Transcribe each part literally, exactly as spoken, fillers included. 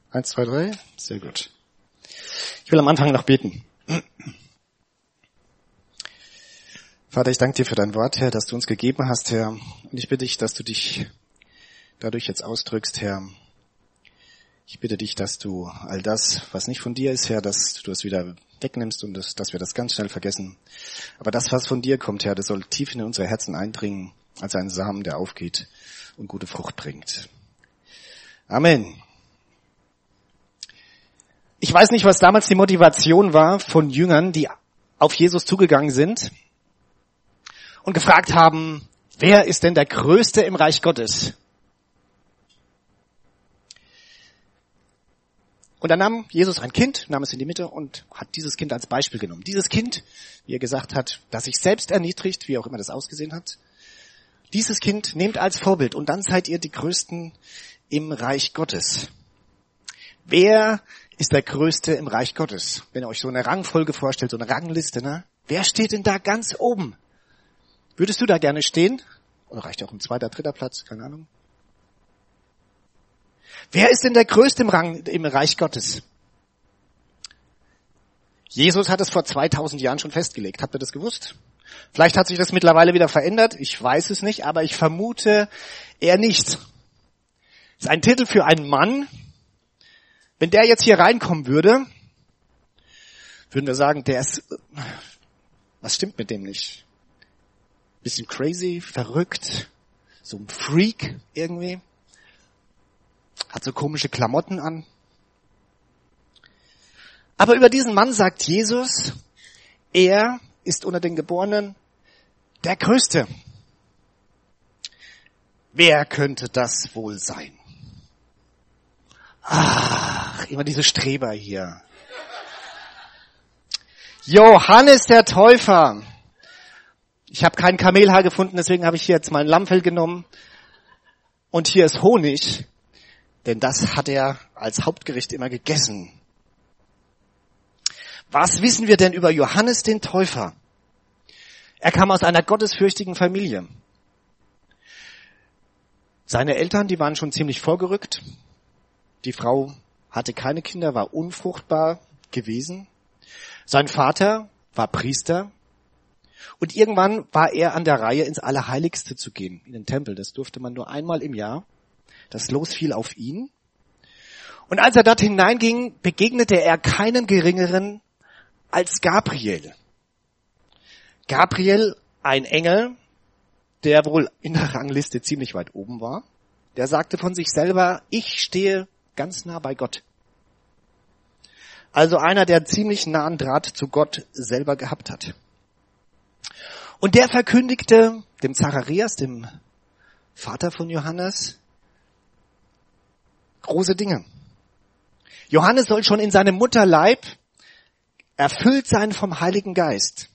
Eins, zwei, drei. Sehr gut. Ich will am Anfang noch beten. Vater, ich danke dir für dein Wort, Herr, das du uns gegeben hast, Herr. Und ich bitte dich, dass du dich dadurch jetzt ausdrückst, Herr. Ich bitte dich, dass du all das, was nicht von dir ist, Herr, dass du es wieder wegnimmst und das, dass wir das ganz schnell vergessen. Aber das, was von dir kommt, Herr, das soll tief in unsere Herzen eindringen, als ein Samen, der aufgeht und gute Frucht bringt. Amen. Ich weiß nicht, was damals die Motivation war von Jüngern, die auf Jesus zugegangen sind und gefragt haben, wer ist denn der Größte im Reich Gottes? Und dann nahm Jesus ein Kind, nahm es in die Mitte und hat dieses Kind als Beispiel genommen. Dieses Kind, wie er gesagt hat, das sich selbst erniedrigt, wie auch immer das ausgesehen hat. Dieses Kind nehmt als Vorbild und dann seid ihr die Größten im Reich Gottes. Wer ist der Größte im Reich Gottes? Wenn ihr euch so eine Rangfolge vorstellt, so eine Rangliste, ne? Wer steht denn da ganz oben? Würdest du da gerne stehen? Oder reicht auch ein zweiter, dritter Platz? Keine Ahnung. Wer ist denn der Größte im Rang, im Reich Gottes? Jesus hat es vor zweitausend Jahren schon festgelegt. Habt ihr das gewusst? Vielleicht hat sich das mittlerweile wieder verändert. Ich weiß es nicht, aber ich vermute eher nicht. Das ist ein Titel für einen Mann. Wenn der jetzt hier reinkommen würde, würden wir sagen, der ist, was stimmt mit dem nicht? Bisschen crazy, verrückt, so ein Freak irgendwie. Hat so komische Klamotten an. Aber über diesen Mann sagt Jesus, er ist unter den Geborenen der Größte. Wer könnte das wohl sein? Ach, immer diese Streber hier. Johannes der Täufer. Ich habe kein Kamelhaar gefunden, deswegen habe ich hier jetzt mal ein Lammfell genommen. Und hier ist Honig, denn das hat er als Hauptgericht immer gegessen. Was wissen wir denn über Johannes den Täufer? Er kam aus einer gottesfürchtigen Familie. Seine Eltern, die waren schon ziemlich vorgerückt. Die Frau hatte keine Kinder, war unfruchtbar gewesen. Sein Vater war Priester. Und irgendwann war er an der Reihe, ins Allerheiligste zu gehen, in den Tempel. Das durfte man nur einmal im Jahr. Das Los fiel auf ihn. Und als er dort hineinging, begegnete er keinen Geringeren als Gabriel. Gabriel, ein Engel, der wohl in der Rangliste ziemlich weit oben war. Der sagte von sich selber, ich stehe ganz nah bei Gott. Also einer, der ziemlich nahen Draht zu Gott selber gehabt hat. Und der verkündigte dem Zacharias, dem Vater von Johannes, große Dinge. Johannes soll schon in seinem Mutterleib erfüllt sein vom Heiligen Geist.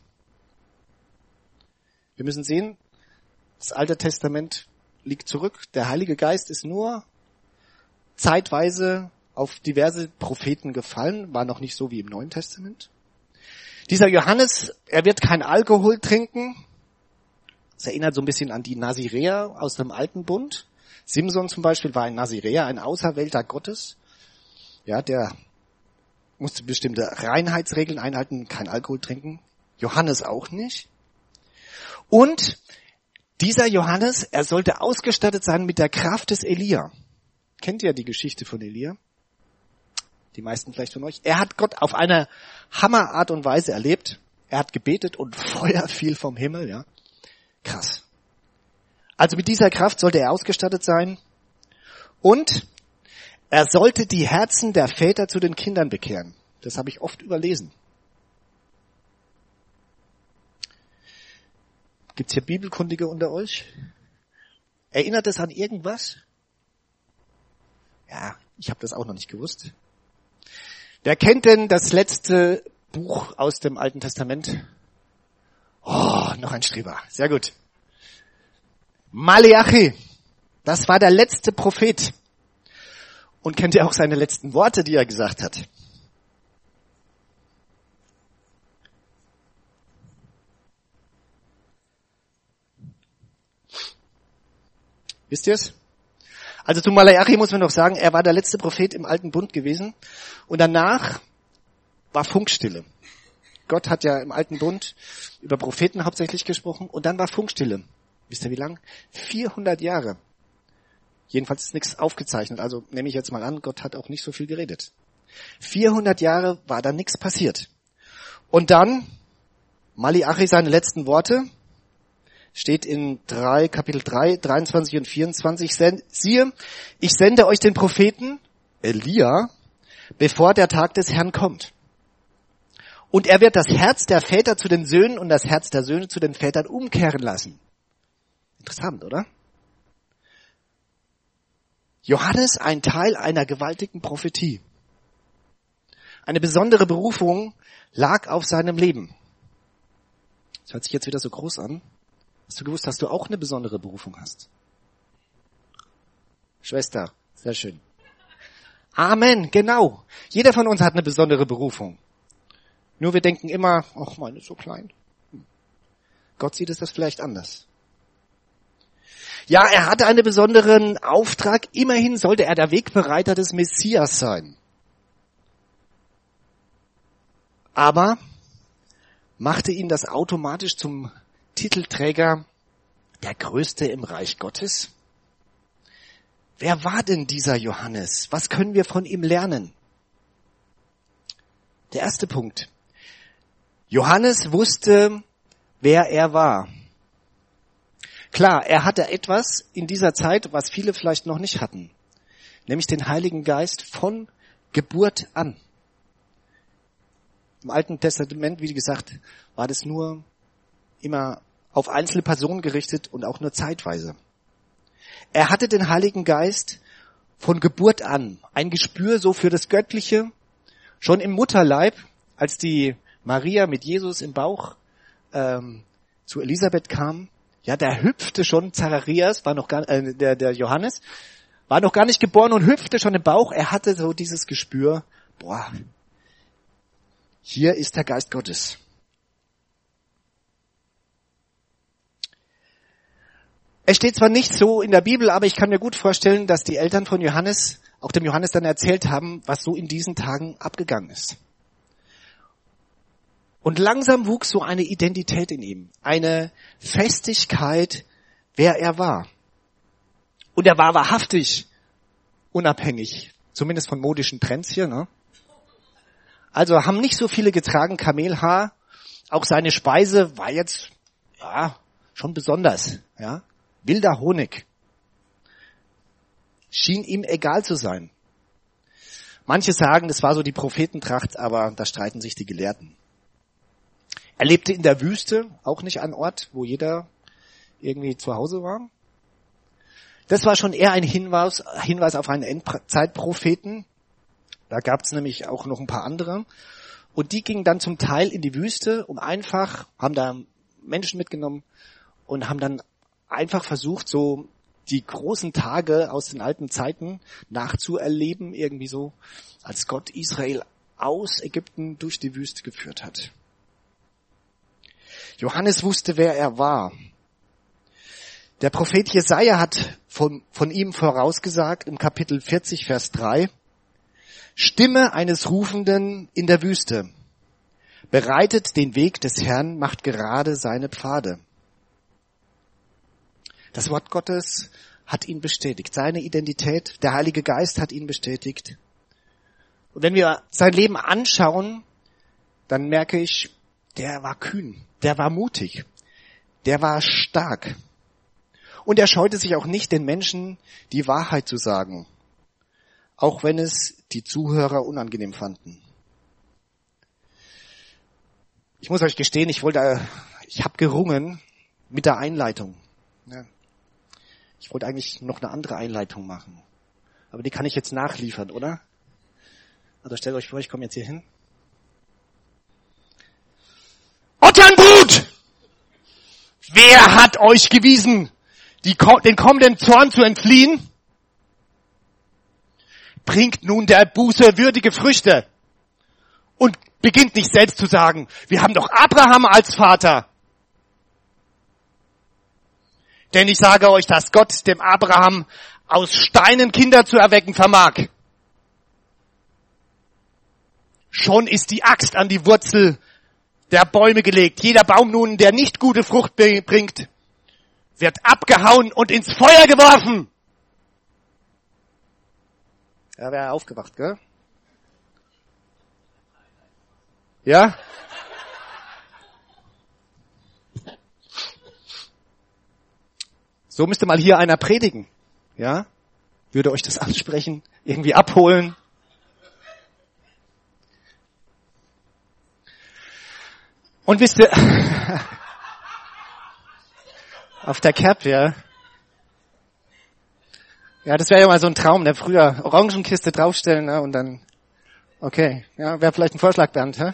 Wir müssen sehen, das Alte Testament liegt zurück. Der Heilige Geist ist nur zeitweise auf diverse Propheten gefallen, war noch nicht so wie im Neuen Testament. Dieser Johannes, er wird kein Alkohol trinken. Das erinnert so ein bisschen an die Naziräer aus dem Alten Bund. Simson zum Beispiel war ein Naziräer, ein Auserwählter Gottes. Ja, der musste bestimmte Reinheitsregeln einhalten, kein Alkohol trinken. Johannes auch nicht. Und dieser Johannes, er sollte ausgestattet sein mit der Kraft des Elia. Kennt ihr die Geschichte von Elia? Die meisten vielleicht von euch. Er hat Gott auf eine Hammerart und Weise erlebt. Er hat gebetet und Feuer fiel vom Himmel, ja. Krass. Also mit dieser Kraft sollte er ausgestattet sein. Und er sollte die Herzen der Väter zu den Kindern bekehren. Das habe ich oft überlesen. Gibt's hier Bibelkundige unter euch? Erinnert es an irgendwas? Ja, ich habe das auch noch nicht gewusst. Wer kennt denn das letzte Buch aus dem Alten Testament? Oh, noch ein Streber. Sehr gut. Maleachi. Das war der letzte Prophet. Und kennt ihr auch seine letzten Worte, die er gesagt hat? Wisst ihr es? Also zu Malachi muss man noch sagen, er war der letzte Prophet im Alten Bund gewesen. Und danach war Funkstille. Gott hat ja im Alten Bund über Propheten hauptsächlich gesprochen. Und dann war Funkstille. Wisst ihr wie lang? vierhundert Jahre. Jedenfalls ist nichts aufgezeichnet. Also nehme ich jetzt mal an, Gott hat auch nicht so viel geredet. vierhundert Jahre war da nichts passiert. Und dann, Malachi, seine letzten Worte, steht in drei, Kapitel drei, dreiundzwanzig und vierundzwanzig, siehe, ich sende euch den Propheten Elia, bevor der Tag des Herrn kommt. Und er wird das Herz der Väter zu den Söhnen und das Herz der Söhne zu den Vätern umkehren lassen. Interessant, oder? Johannes, ein Teil einer gewaltigen Prophetie. Eine besondere Berufung lag auf seinem Leben. Das hört sich jetzt wieder so groß an. Hast du gewusst, dass du auch eine besondere Berufung hast? Schwester, sehr schön. Amen, genau. Jeder von uns hat eine besondere Berufung. Nur wir denken immer, ach, meine ist so klein. Gott sieht es das vielleicht anders. Ja, er hatte einen besonderen Auftrag. Immerhin sollte er der Wegbereiter des Messias sein. Aber machte ihn das automatisch zum Titelträger der Größte im Reich Gottes? Wer war denn dieser Johannes? Was können wir von ihm lernen? Der erste Punkt. Johannes wusste, wer er war. Klar, er hatte etwas in dieser Zeit, was viele vielleicht noch nicht hatten. Nämlich den Heiligen Geist von Geburt an. Im Alten Testament, wie gesagt, war das nur immer auf einzelne Personen gerichtet und auch nur zeitweise. Er hatte den Heiligen Geist von Geburt an. Ein Gespür so für das Göttliche. Schon im Mutterleib, als die Maria mit Jesus im Bauch ähm, zu Elisabeth kam, ja, der hüpfte schon, Zacharias, war noch gar, äh, der, der Johannes, war noch gar nicht geboren und hüpfte schon im Bauch. Er hatte so dieses Gespür, boah, hier ist der Geist Gottes. Es steht zwar nicht so in der Bibel, aber ich kann mir gut vorstellen, dass die Eltern von Johannes, auch dem Johannes dann erzählt haben, was so in diesen Tagen abgegangen ist. Und langsam wuchs so eine Identität in ihm, eine Festigkeit, wer er war. Und er war wahrhaftig unabhängig, zumindest von modischen Trends hier, ne? Also haben nicht so viele getragen Kamelhaar. Auch seine Speise war jetzt, ja, schon besonders, ja. Wilder Honig. Schien ihm egal zu sein. Manche sagen, das war so die Prophetentracht, aber da streiten sich die Gelehrten. Er lebte in der Wüste, auch nicht ein Ort, wo jeder irgendwie zu Hause war. Das war schon eher ein Hinweis, Hinweis auf einen Endzeitpropheten. Da gab es nämlich auch noch ein paar andere. Und die gingen dann zum Teil in die Wüste, um einfach, haben da Menschen mitgenommen und haben dann einfach versucht, so die großen Tage aus den alten Zeiten nachzuerleben, irgendwie so, als Gott Israel aus Ägypten durch die Wüste geführt hat. Johannes wusste, wer er war. Der Prophet Jesaja hat von, von ihm vorausgesagt im Kapitel vierzig, Vers drei, Stimme eines Rufenden in der Wüste, bereitet den Weg des Herrn, macht gerade seine Pfade. Das Wort Gottes hat ihn bestätigt, seine Identität, der Heilige Geist hat ihn bestätigt. Und wenn wir sein Leben anschauen, dann merke ich, der war kühn, der war mutig, der war stark. Und er scheute sich auch nicht, den Menschen die Wahrheit zu sagen, auch wenn es die Zuhörer unangenehm fanden. Ich muss euch gestehen, ich wollte, ich habe gerungen mit der Einleitung. Ja. Ich wollte eigentlich noch eine andere Einleitung machen, aber die kann ich jetzt nachliefern, oder? Also stellt euch vor, ich komme jetzt hier hin. Otternbrut! Wer hat euch gewiesen, die, den kommenden Zorn zu entfliehen? Bringt nun der Buße würdige Früchte und beginnt nicht selbst zu sagen, wir haben doch Abraham als Vater. Denn ich sage euch, dass Gott dem Abraham aus Steinen Kinder zu erwecken vermag, schon ist die Axt an die Wurzel der Bäume gelegt. Jeder Baum nun, der nicht gute Frucht bringt, wird abgehauen und ins Feuer geworfen. Ja, wäre aufgewacht, gell? Ja? So müsste mal hier einer predigen. Ja? Würde euch das ansprechen, irgendwie abholen. Und wisst ihr, auf der Cap, ja. Ja, das wäre ja mal so ein Traum, der früher Orangenkiste draufstellen, ne, und dann, okay, ja, wäre vielleicht ein Vorschlag, Bernd, hä?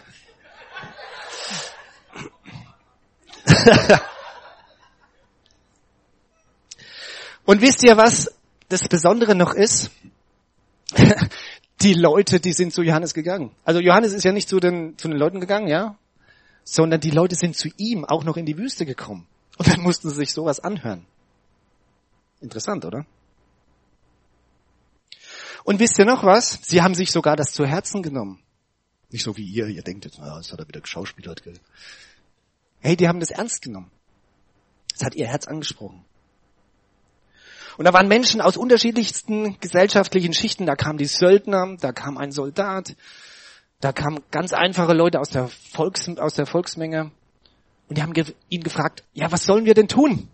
Und wisst ihr, was das Besondere noch ist? Die Leute, die sind zu Johannes gegangen. Also Johannes ist ja nicht zu den, zu den Leuten gegangen, ja, sondern die Leute sind zu ihm auch noch in die Wüste gekommen. Und dann mussten sie sich sowas anhören. Interessant, oder? Und wisst ihr noch was? Sie haben sich sogar das zu Herzen genommen. Nicht so wie ihr, ihr denkt jetzt, ah, das hat er wieder geschauspielert. Gell? Hey, die haben das ernst genommen. Das hat ihr Herz angesprochen. Und da waren Menschen aus unterschiedlichsten gesellschaftlichen Schichten. Da kamen die Söldner, da kam ein Soldat, da kamen ganz einfache Leute aus der, Volks, aus der Volksmenge. Und die haben ge- ihn gefragt, ja, was sollen wir denn tun?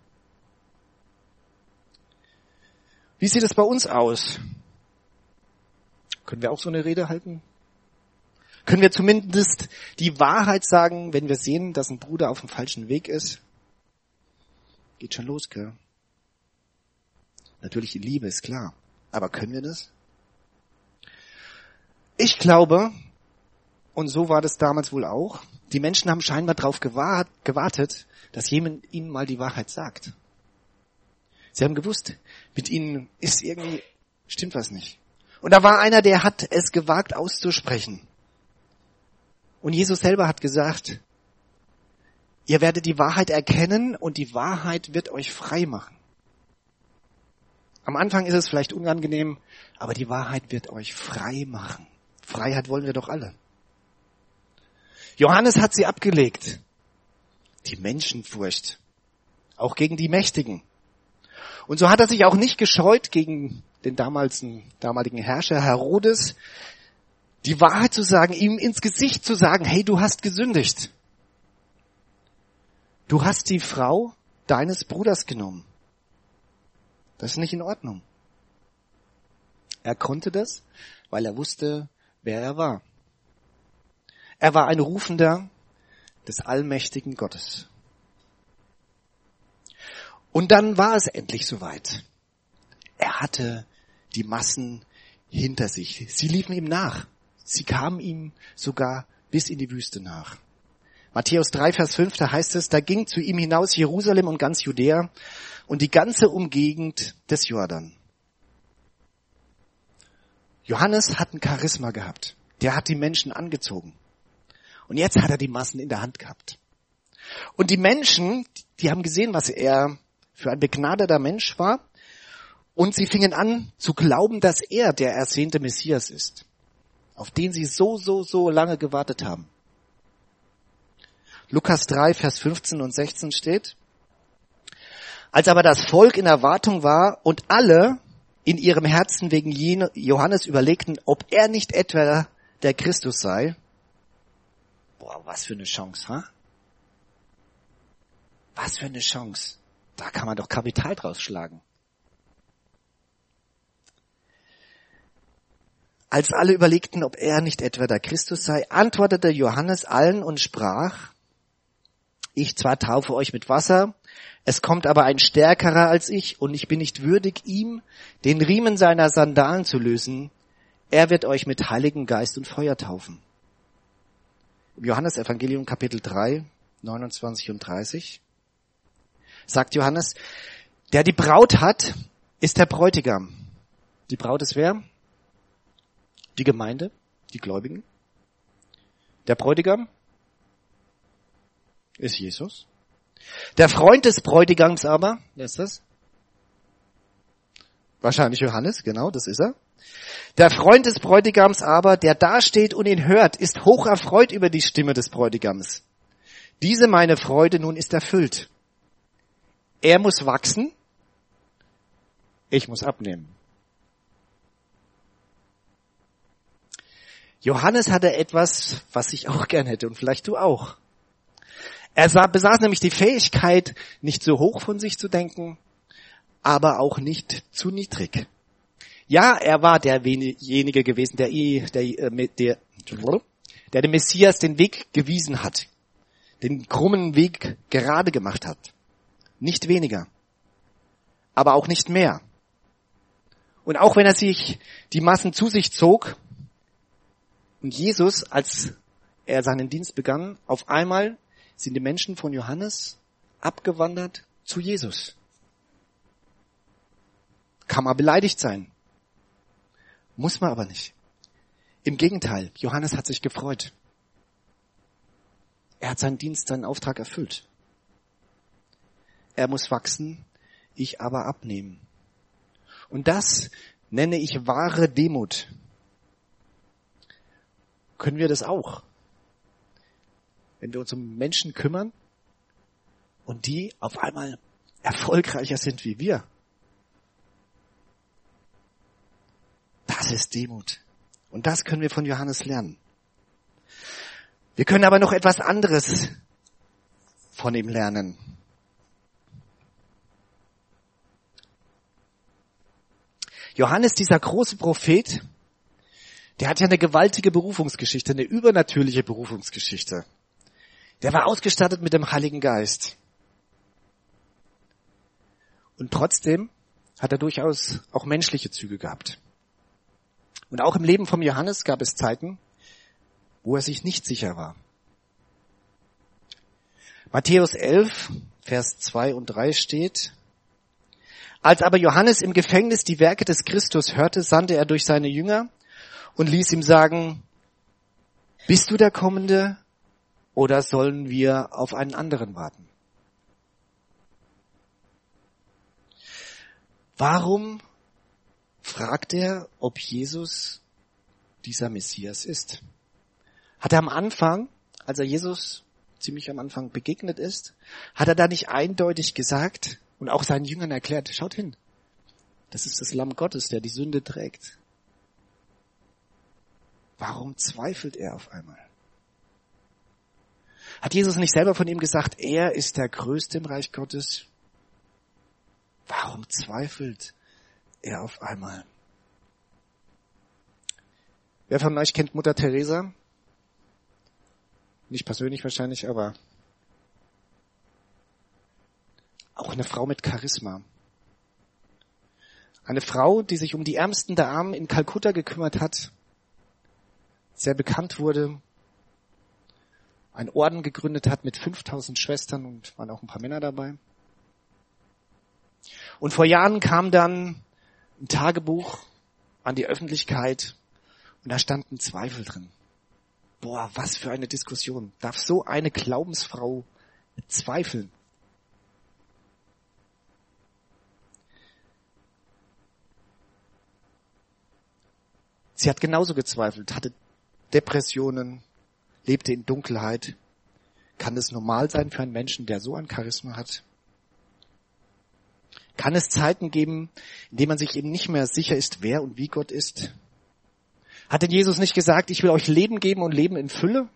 Wie sieht es bei uns aus? Können wir auch so eine Rede halten? Können wir zumindest die Wahrheit sagen, wenn wir sehen, dass ein Bruder auf dem falschen Weg ist? Geht schon los, gell? Natürlich die Liebe, ist klar. Aber können wir das? Ich glaube, und so war das damals wohl auch, die Menschen haben scheinbar darauf gewartet, dass jemand ihnen mal die Wahrheit sagt. Sie haben gewusst, mit ihnen ist irgendwie, stimmt was nicht. Und da war einer, der hat es gewagt auszusprechen. Und Jesus selber hat gesagt, ihr werdet die Wahrheit erkennen und die Wahrheit wird euch frei machen. Am Anfang ist es vielleicht unangenehm, aber die Wahrheit wird euch frei machen. Freiheit wollen wir doch alle. Johannes hat sie abgelegt. Die Menschenfurcht. Auch gegen die Mächtigen. Und so hat er sich auch nicht gescheut, gegen den damaligen, damaligen Herrscher Herodes, die Wahrheit zu sagen, ihm ins Gesicht zu sagen, hey, du hast gesündigt. Du hast die Frau deines Bruders genommen. Das ist nicht in Ordnung. Er konnte das, weil er wusste, wer er war. Er war ein Rufender des allmächtigen Gottes. Und dann war es endlich soweit. Er hatte die Massen hinter sich. Sie liefen ihm nach. Sie kamen ihm sogar bis in die Wüste nach. Matthäus drei, Vers fünf, da heißt es, da ging zu ihm hinaus Jerusalem und ganz Judäa und die ganze Umgegend des Jordan. Johannes hat ein Charisma gehabt. Der hat die Menschen angezogen. Und jetzt hat er die Massen in der Hand gehabt. Und die Menschen, die haben gesehen, was er für ein begnadeter Mensch war. Und sie fingen an zu glauben, dass er der ersehnte Messias ist, auf den sie so, so, so lange gewartet haben. Lukas drei, Vers fünfzehn und sechzehn steht, als aber das Volk in Erwartung war und alle in ihrem Herzen wegen Johannes überlegten, ob er nicht etwa der Christus sei. Boah, was für eine Chance, ha? Was für eine Chance. Da kann man doch Kapital draus schlagen. Als alle überlegten, ob er nicht etwa der Christus sei, antwortete Johannes allen und sprach, ich zwar taufe euch mit Wasser, es kommt aber ein Stärkerer als ich, und ich bin nicht würdig, ihm den Riemen seiner Sandalen zu lösen. Er wird euch mit Heiligen Geist und Feuer taufen. Im Johannesevangelium Kapitel drei, neunundzwanzig und dreißig sagt Johannes, der die Braut hat, ist der Bräutigam. Die Braut ist wer? Die Gemeinde, die Gläubigen. Der Bräutigam ist Jesus. Der Freund des Bräutigams aber, wer ist das? Wahrscheinlich Johannes, genau, das ist er. Der Freund des Bräutigams aber, der dasteht und ihn hört, ist hoch erfreut über die Stimme des Bräutigams. Diese meine Freude nun ist erfüllt. Er muss wachsen, ich muss abnehmen. Johannes hatte etwas, was ich auch gern hätte und vielleicht du auch. Er sah, besaß nämlich die Fähigkeit, nicht so hoch von sich zu denken, aber auch nicht zu niedrig. Ja, er war derjenige gewesen, der, der, der, der dem Messias den Weg gewiesen hat, den krummen Weg gerade gemacht hat. Nicht weniger, aber auch nicht mehr. Und auch wenn er sich die Massen zu sich zog und Jesus, als er seinen Dienst begann, auf einmal sind die Menschen von Johannes abgewandert zu Jesus. Kann man beleidigt sein. Muss man aber nicht. Im Gegenteil, Johannes hat sich gefreut. Er hat seinen Dienst, seinen Auftrag erfüllt. Er muss wachsen, ich aber abnehmen. Und das nenne ich wahre Demut. Können wir das auch? Wenn wir uns um Menschen kümmern und die auf einmal erfolgreicher sind wie wir. Das ist Demut. Und das können wir von Johannes lernen. Wir können aber noch etwas anderes von ihm lernen. Johannes, dieser große Prophet, der hat ja eine gewaltige Berufungsgeschichte, eine übernatürliche Berufungsgeschichte. Der war ausgestattet mit dem Heiligen Geist. Und trotzdem hat er durchaus auch menschliche Züge gehabt. Und auch im Leben von Johannes gab es Zeiten, wo er sich nicht sicher war. Matthäus elf, Vers zwei und drei steht: Als aber Johannes im Gefängnis die Werke des Christus hörte, sandte er durch seine Jünger und ließ ihm sagen: Bist du der Kommende oder sollen wir auf einen anderen warten? Warum fragt er, ob Jesus dieser Messias ist? Hat er am Anfang, als er Jesus ziemlich am Anfang begegnet ist, hat er da nicht eindeutig gesagt und auch seinen Jüngern erklärt: Schaut hin, das ist das Lamm Gottes, der die Sünde trägt. Warum zweifelt er auf einmal? Hat Jesus nicht selber von ihm gesagt, er ist der Größte im Reich Gottes? Warum zweifelt er auf einmal? Wer von euch kennt Mutter Teresa? Nicht persönlich wahrscheinlich, aber auch eine Frau mit Charisma. Eine Frau, die sich um die Ärmsten der Armen in Kalkutta gekümmert hat, sehr bekannt wurde, einen Orden gegründet hat mit fünftausend Schwestern und waren auch ein paar Männer dabei. Und vor Jahren kam dann ein Tagebuch an die Öffentlichkeit und da standen Zweifel drin. Boah, was für eine Diskussion. Darf so eine Glaubensfrau zweifeln? Sie hat genauso gezweifelt, hatte Depressionen, lebte in Dunkelheit. Kann es normal sein für einen Menschen, der so ein Charisma hat? Kann es Zeiten geben, in denen man sich eben nicht mehr sicher ist, wer und wie Gott ist? Hat denn Jesus nicht gesagt, ich will euch Leben geben und Leben in Fülle?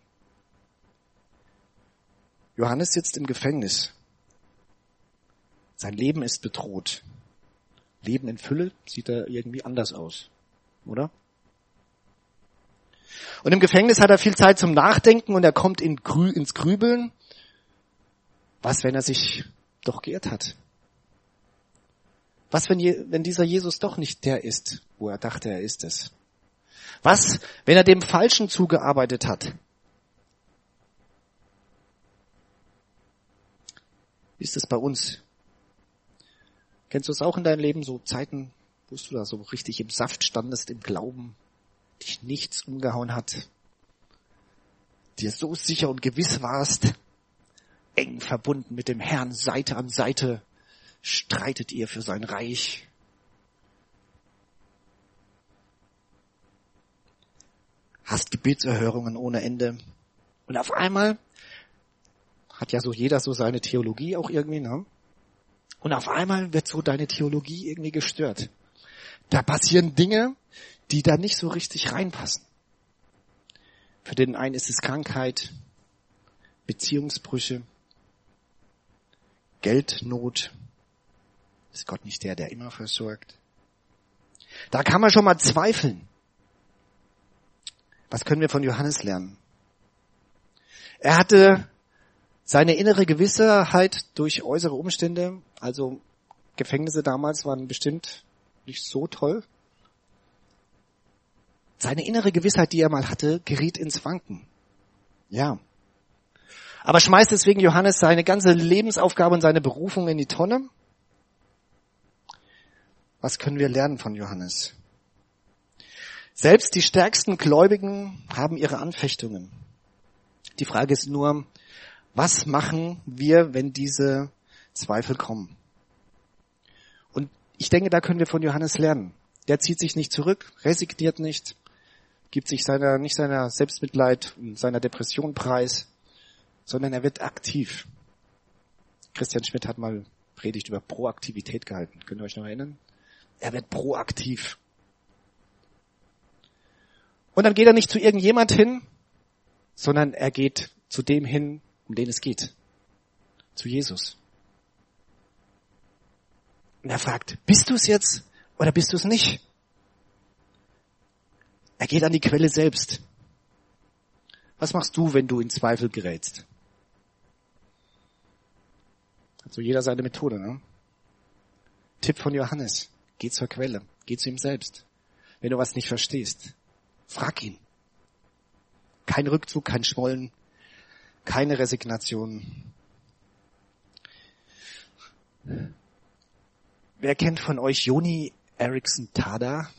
Johannes sitzt im Gefängnis. Sein Leben ist bedroht. Leben in Fülle sieht da irgendwie anders aus, oder? Und im Gefängnis hat er viel Zeit zum Nachdenken und er kommt in Grü- ins Grübeln. Was, wenn er sich doch geirrt hat? Was, wenn, je, wenn dieser Jesus doch nicht der ist, wo er dachte, er ist es? Was, wenn er dem Falschen zugearbeitet hat? Wie ist es bei uns? Kennst du es auch in deinem Leben, so Zeiten, wo du da so richtig im Saft standest, im Glauben, dich nichts umgehauen hat, dir so sicher und gewiss warst, eng verbunden mit dem Herrn, Seite an Seite, streitet ihr für sein Reich. hast Gebetserhörungen ohne Ende. Und auf einmal hat ja so jeder so seine Theologie auch irgendwie, ne? Und auf einmal wird so deine Theologie irgendwie gestört. Da passieren Dinge, die da nicht so richtig reinpassen. Für den einen ist es Krankheit, Beziehungsbrüche, Geldnot. Ist Gott nicht der, der immer versorgt? Da kann man schon mal zweifeln. Was können wir von Johannes lernen? Er hatte seine innere Gewissheit durch äußere Umstände, also Gefängnisse damals waren bestimmt nicht so toll. Seine innere Gewissheit, die er mal hatte, geriet ins Wanken. Ja. Aber schmeißt deswegen Johannes seine ganze Lebensaufgabe und seine Berufung in die Tonne? Was können wir lernen von Johannes? Selbst die stärksten Gläubigen haben ihre Anfechtungen. Die Frage ist nur, was machen wir, wenn diese Zweifel kommen? Und ich denke, da können wir von Johannes lernen. Der zieht sich nicht zurück, resigniert nicht, gibt sich seiner, nicht seiner Selbstmitleid und seiner Depression preis, sondern er wird aktiv. Christian Schmidt hat mal Predigt über Proaktivität gehalten. Könnt ihr euch noch erinnern? Er wird proaktiv. Und dann geht er nicht zu irgendjemand hin, sondern er geht zu dem hin, um den es geht. Zu Jesus. Und er fragt, bist du es jetzt oder bist du es nicht? Er geht an die Quelle selbst. Was machst du, wenn du in Zweifel gerätst? Hat so jeder seine Methode, ne? Tipp von Johannes. Geh zur Quelle. Geh zu ihm selbst. Wenn du was nicht verstehst, frag ihn. Kein Rückzug, kein Schmollen, keine Resignation. Wer kennt von euch Joni Eareckson Tada?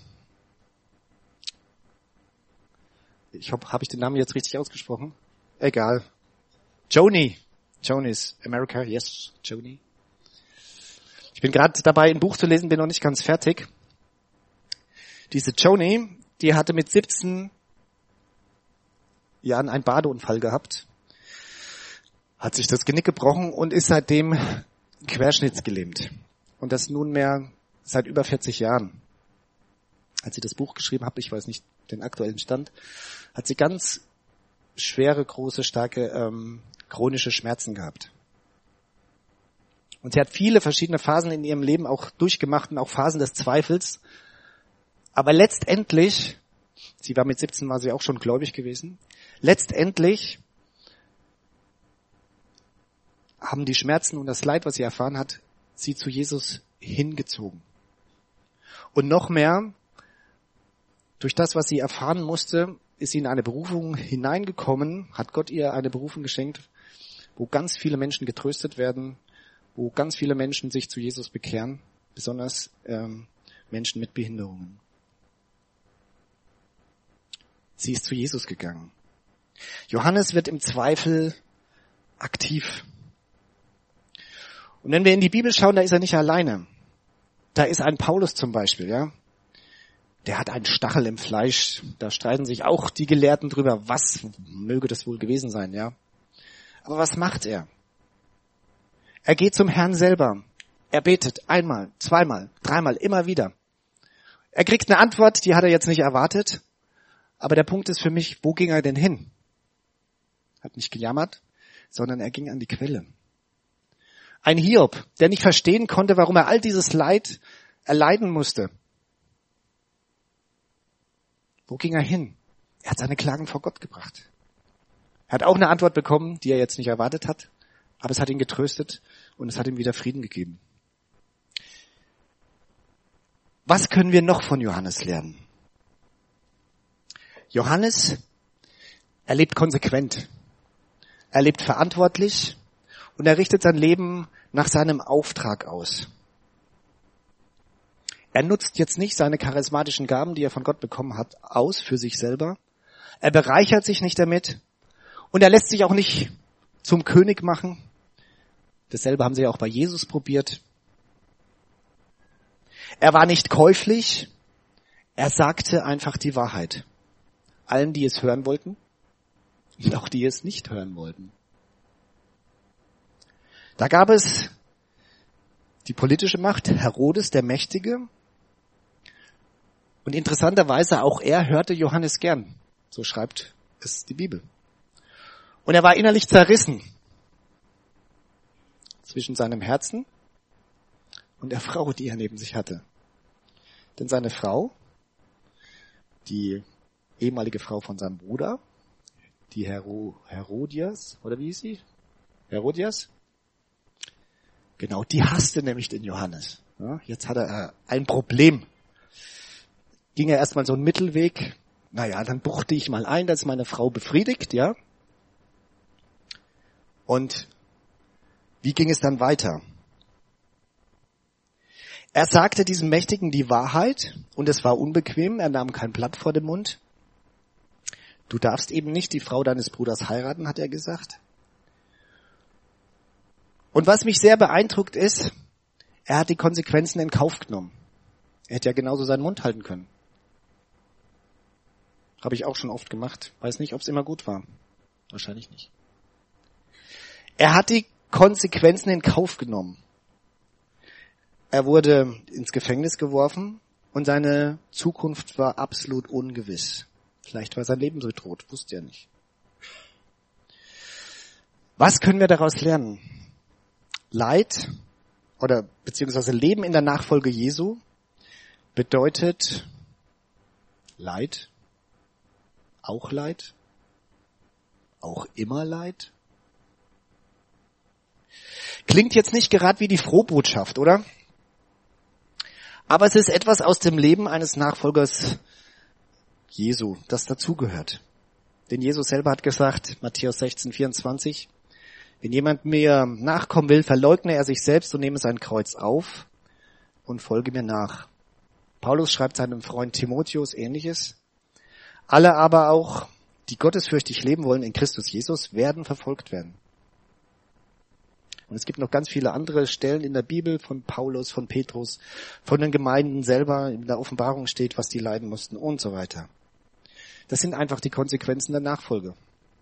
Ich hoffe, habe ich den Namen jetzt richtig ausgesprochen? Egal. Joni. Joni ist America, yes, Joni. Ich bin gerade dabei, ein Buch zu lesen, bin noch nicht ganz fertig. Diese Joni, die hatte mit siebzehn Jahren einen Badeunfall gehabt, hat sich das Genick gebrochen und ist seitdem querschnittsgelähmt. Und das nunmehr seit über vierzig Jahren. Als sie das Buch geschrieben hat, ich weiß nicht den aktuellen Stand, hat sie ganz schwere, große, starke ähm, chronische Schmerzen gehabt. Und sie hat viele verschiedene Phasen in ihrem Leben auch durchgemacht und auch Phasen des Zweifels. Aber letztendlich, sie war mit siebzehn, war sie auch schon gläubig gewesen, letztendlich haben die Schmerzen und das Leid, was sie erfahren hat, sie zu Jesus hingezogen. Und noch mehr, durch das, was sie erfahren musste, ist sie in eine Berufung hineingekommen, hat Gott ihr eine Berufung geschenkt, wo ganz viele Menschen getröstet werden, wo ganz viele Menschen sich zu Jesus bekehren, besonders ähm, Menschen mit Behinderungen. Sie ist zu Jesus gegangen. Johannes wird im Zweifel aktiv. Und wenn wir in die Bibel schauen, da ist er nicht alleine. Da ist ein Paulus zum Beispiel, ja. Der hat einen Stachel im Fleisch. Da streiten sich auch die Gelehrten drüber, was möge das wohl gewesen sein, ja. Aber was macht er? Er geht zum Herrn selber. Er betet einmal, zweimal, dreimal, immer wieder. Er kriegt eine Antwort, die hat er jetzt nicht erwartet. Aber der Punkt ist für mich, wo ging er denn hin? Hat nicht gejammert, sondern er ging an die Quelle. Ein Hiob, der nicht verstehen konnte, warum er all dieses Leid erleiden musste. Wo ging er hin? Er hat seine Klagen vor Gott gebracht. Er hat auch eine Antwort bekommen, die er jetzt nicht erwartet hat, aber es hat ihn getröstet und es hat ihm wieder Frieden gegeben. Was können wir noch von Johannes lernen? Johannes, er lebt konsequent, er lebt verantwortlich und er richtet sein Leben nach seinem Auftrag aus. Er nutzt jetzt nicht seine charismatischen Gaben, die er von Gott bekommen hat, aus für sich selber. Er bereichert sich nicht damit und er lässt sich auch nicht zum König machen. Dasselbe haben sie ja auch bei Jesus probiert. Er war nicht käuflich, er sagte einfach die Wahrheit. allen, die es hören wollten und auch die es nicht hören wollten. Da gab es die politische Macht, Herodes der Mächtige. Und interessanterweise auch er hörte Johannes gern. So schreibt es die Bibel. Und er war innerlich zerrissen zwischen seinem Herzen und der Frau, die er neben sich hatte. Denn seine Frau, die ehemalige Frau von seinem Bruder, die Hero, Herodias, oder wie hieß sie? Herodias? Genau, die hasste nämlich den Johannes. Ja, jetzt hat er ein Problem. Ging er erstmal so einen Mittelweg. Naja, dann buchte ich mal ein, dass meine Frau befriedigt, ja. Und wie ging es dann weiter? Er sagte diesem Mächtigen die Wahrheit und es war unbequem, er nahm kein Blatt vor den Mund. Du darfst eben nicht die Frau deines Bruders heiraten, hat er gesagt. Und was mich sehr beeindruckt ist, er hat die Konsequenzen in Kauf genommen. Er hätte ja genauso seinen Mund halten können. Habe ich auch schon oft gemacht. Weiß nicht, ob es immer gut war. Wahrscheinlich nicht. Er hat die Konsequenzen in Kauf genommen. Er wurde ins Gefängnis geworfen und seine Zukunft war absolut ungewiss. Vielleicht war sein Leben bedroht, wusste er nicht. Was können wir daraus lernen? Leid oder beziehungsweise Leben in der Nachfolge Jesu bedeutet Leid, auch Leid, auch immer Leid. Klingt jetzt nicht gerade wie die Frohbotschaft, oder? Aber es ist etwas aus dem Leben eines Nachfolgers Jesu, das dazugehört. Denn Jesus selber hat gesagt, Matthäus sechzehn, vierundzwanzig, wenn jemand mir nachkommen will, verleugne er sich selbst und nehme sein Kreuz auf und folge mir nach. Paulus schreibt seinem Freund Timotheus Ähnliches. Alle aber auch, die gottesfürchtig leben wollen in Christus Jesus, werden verfolgt werden. Und es gibt noch ganz viele andere Stellen in der Bibel von Paulus, von Petrus, von den Gemeinden selber, in der Offenbarung steht, was die leiden mussten und so weiter. Das sind einfach die Konsequenzen der Nachfolge.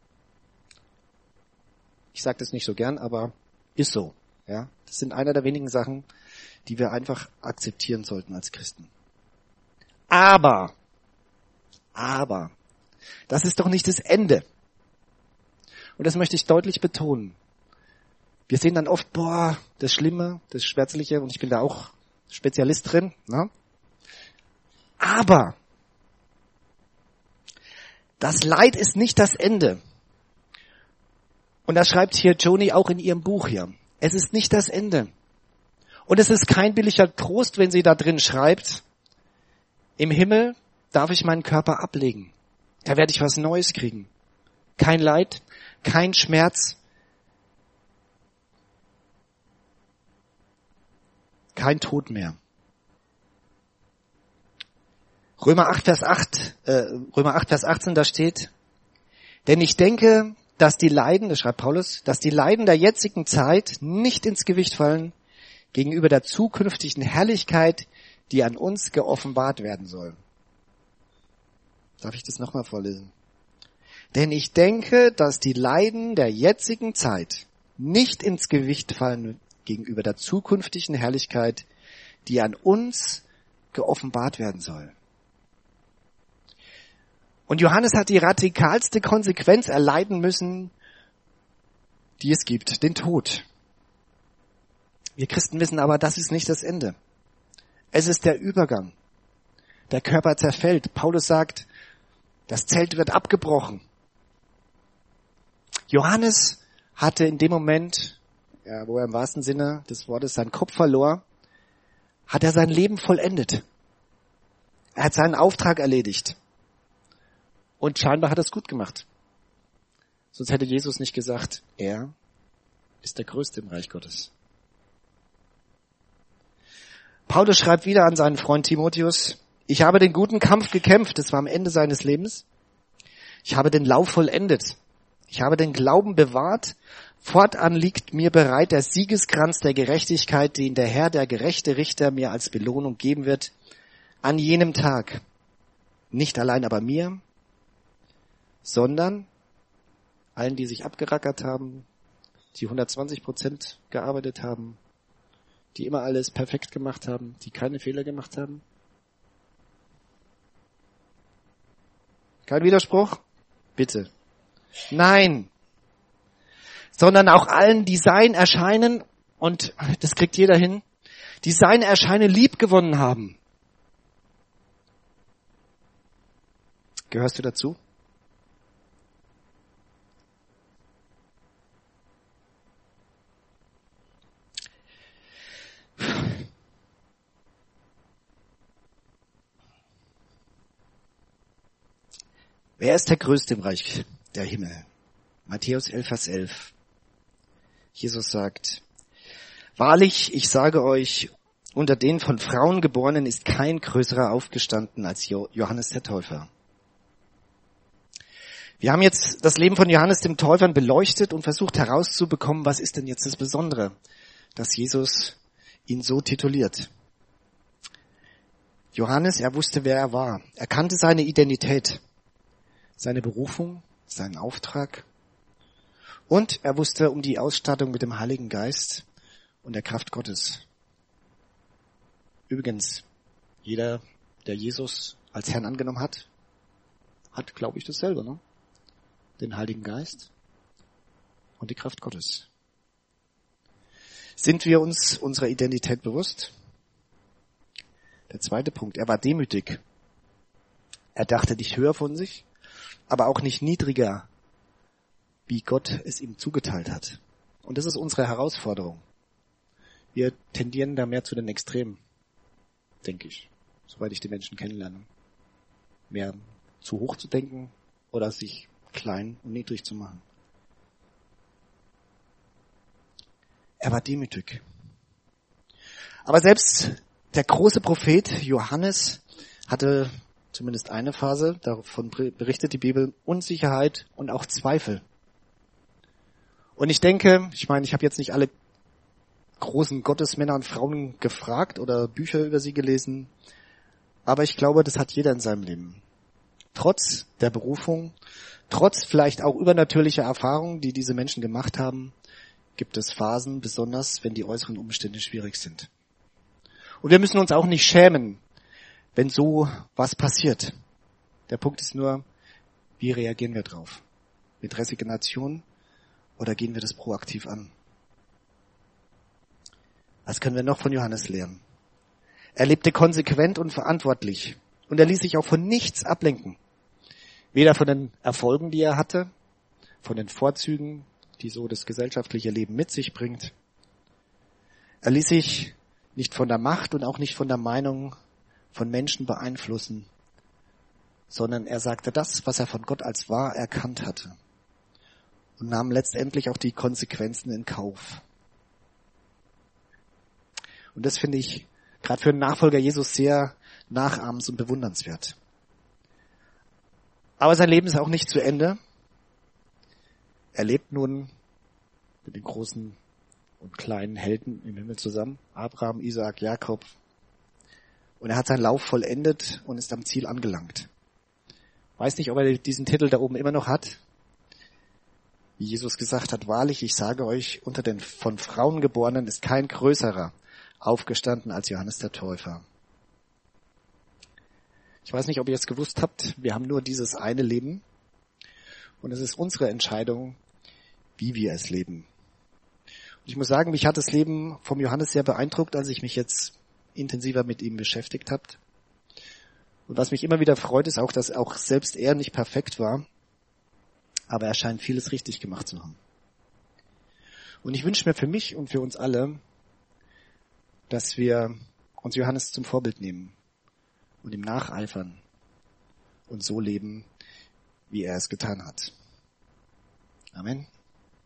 Ich sage das nicht so gern, aber ist so. Ja, das sind einer der wenigen Sachen, die wir einfach akzeptieren sollten als Christen. Aber, aber, das ist doch nicht das Ende. Und das möchte ich deutlich betonen. Wir sehen dann oft, boah, das Schlimme, das Schmerzliche, und ich bin da auch Spezialist drin. Ne? Aber das Leid ist nicht das Ende. Und das schreibt hier Joni auch in ihrem Buch hier. Es ist nicht das Ende. Und es ist kein billiger Trost, wenn sie da drin schreibt, im Himmel darf ich meinen Körper ablegen. Da werde ich was Neues kriegen. Kein Leid, kein Schmerz, kein Tod mehr. Römer acht, Vers acht, äh, Römer acht, Vers achtzehn, da steht, denn ich denke, dass die Leiden, das schreibt Paulus, dass die Leiden der jetzigen Zeit nicht ins Gewicht fallen gegenüber der zukünftigen Herrlichkeit, die an uns geoffenbart werden soll. Darf ich das nochmal vorlesen? Denn ich denke, dass die Leiden der jetzigen Zeit nicht ins Gewicht fallen gegenüber der zukünftigen Herrlichkeit, die an uns geoffenbart werden soll. Und Johannes hat die radikalste Konsequenz erleiden müssen, die es gibt, den Tod. Wir Christen wissen aber, das ist nicht das Ende. Es ist der Übergang. Der Körper zerfällt. Paulus sagt, das Zelt wird abgebrochen. Johannes hatte in dem Moment, ja, wo er im wahrsten Sinne des Wortes seinen Kopf verlor, hat er sein Leben vollendet. Er hat seinen Auftrag erledigt. Und scheinbar hat er es gut gemacht. Sonst hätte Jesus nicht gesagt, er ist der Größte im Reich Gottes. Paulus schreibt wieder an seinen Freund Timotheus, ich habe den guten Kampf gekämpft, das war am Ende seines Lebens. Ich habe den Lauf vollendet. Ich habe den Glauben bewahrt. Fortan liegt mir bereit der Siegeskranz der Gerechtigkeit, den der Herr, der gerechte Richter, mir als Belohnung geben wird, an jenem Tag. Nicht allein aber mir, sondern allen, die sich abgerackert haben, die hundertzwanzig Prozent gearbeitet haben, die immer alles perfekt gemacht haben, die keine Fehler gemacht haben. Kein Widerspruch? Bitte. Nein. Sondern auch allen, die sein Erscheinen, und das kriegt jeder hin, die sein Erscheinen liebgewonnen haben. Gehörst du dazu? Wer ist der Größte im Reich der Himmel? Matthäus elf, Vers elf. Jesus sagt, wahrlich, ich sage euch, unter den von Frauen Geborenen ist kein größerer aufgestanden als Johannes der Täufer. Wir haben jetzt das Leben von Johannes dem Täufer beleuchtet und versucht herauszubekommen, was ist denn jetzt das Besondere, dass Jesus ihn so tituliert. Johannes, er wusste, wer er war. Er kannte seine Identität, seine Berufung, seinen Auftrag. Und er wusste um die Ausstattung mit dem Heiligen Geist und der Kraft Gottes. Übrigens, jeder, der Jesus als Herrn angenommen hat, hat, glaube ich, dasselbe, ne? Den Heiligen Geist und die Kraft Gottes. Sind wir uns unserer Identität bewusst? Der zweite Punkt, er war demütig. Er dachte nicht höher von sich, aber auch nicht niedriger, wie Gott es ihm zugeteilt hat. Und das ist unsere Herausforderung. Wir tendieren da mehr zu den Extremen, denke ich, soweit ich die Menschen kennenlerne. Mehr zu hoch zu denken oder sich klein und niedrig zu machen. Er war demütig. Aber selbst der große Prophet Johannes hatte zumindest eine Phase, davon berichtet die Bibel, Unsicherheit und auch Zweifel. Und ich denke, ich meine, ich habe jetzt nicht alle großen Gottesmänner und Frauen gefragt oder Bücher über sie gelesen, aber ich glaube, das hat jeder in seinem Leben. Trotz der Berufung, trotz vielleicht auch übernatürlicher Erfahrungen, die diese Menschen gemacht haben, gibt es Phasen, besonders wenn die äußeren Umstände schwierig sind. Und wir müssen uns auch nicht schämen, wenn so was passiert. Der Punkt ist nur, wie reagieren wir drauf? Mit Resignation oder gehen wir das proaktiv an? Was können wir noch von Johannes lernen? Er lebte konsequent und verantwortlich und er ließ sich auch von nichts ablenken. Weder von den Erfolgen, die er hatte, von den Vorzügen, die so das gesellschaftliche Leben mit sich bringt. Er ließ sich nicht von der Macht und auch nicht von der Meinung von Menschen beeinflussen, sondern er sagte das, was er von Gott als wahr erkannt hatte und nahm letztendlich auch die Konsequenzen in Kauf. Und das finde ich gerade für einen Nachfolger Jesus sehr nachahmens- und bewundernswert. Aber sein Leben ist auch nicht zu Ende. Er lebt nun mit den großen und kleinen Helden im Himmel zusammen. Abraham, Isaak, Jakob. Und er hat seinen Lauf vollendet und ist am Ziel angelangt. Weiß nicht, ob er diesen Titel da oben immer noch hat. Wie Jesus gesagt hat, wahrlich, ich sage euch, unter den von Frauen Geborenen ist kein größerer aufgestanden als Johannes der Täufer. Ich weiß nicht, ob ihr es gewusst habt, wir haben nur dieses eine Leben und es ist unsere Entscheidung, wie wir es leben. Und ich muss sagen, mich hat das Leben vom Johannes sehr beeindruckt, als ich mich jetzt intensiver mit ihm beschäftigt habe. Und was mich immer wieder freut, ist auch, dass auch selbst er nicht perfekt war, aber er scheint vieles richtig gemacht zu haben. Und ich wünsche mir für mich und für uns alle, dass wir uns Johannes zum Vorbild nehmen und ihm nacheifern und so leben, wie er es getan hat. Amen.